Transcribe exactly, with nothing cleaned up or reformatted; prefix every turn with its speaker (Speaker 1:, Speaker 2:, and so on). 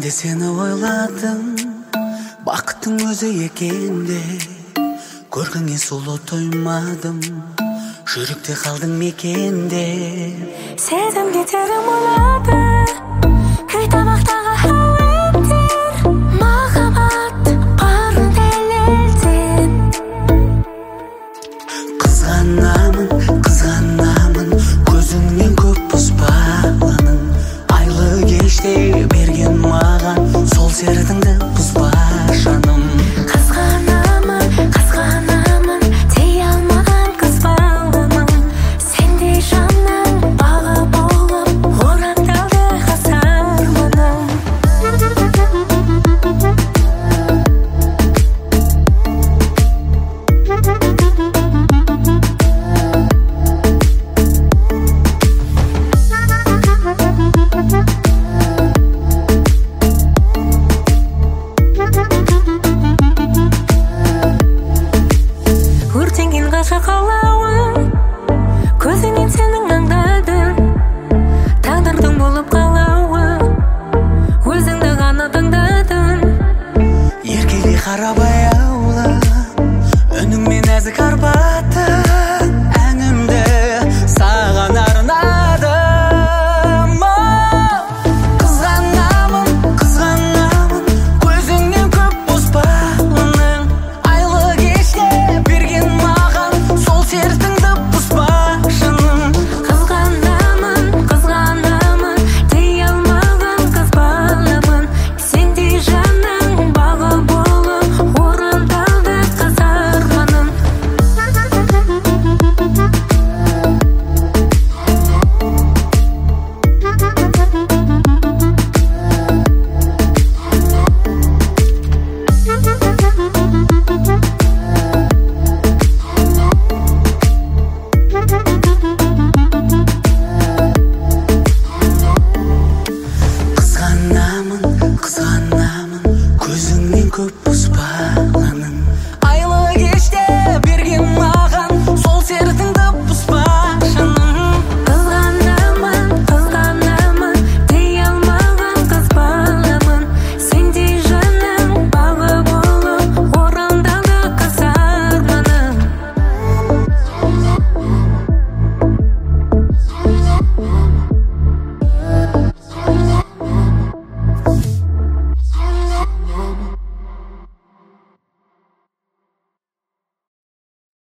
Speaker 1: Менде сені ойладым, бақыттың өзі екенде. Көргіңе сұлу тоймадым, жүректе қалдың мекенде.
Speaker 2: Сезім кетерім ойлады, күй табақтағы әуендер. Махаббат барын дәлелден.
Speaker 1: Қызғанамын, қызғанамын, көзіңнен көп бұзбағаның. Айлы кеште берген маған сол сердіңді бұзба жаным.
Speaker 2: Қызғанамын, қызғанамын, дей алмаған қыз баламын. Сендей жанның бағы болып орақталды ғасыр мұным. Өртенген ғашық алауын көзіңнен сенің аңдадым. Тағдырдың болып қалауы өзіңді ғана таңдадым.
Speaker 1: Еркелей қарап аяулы, үніңмен нәзік арба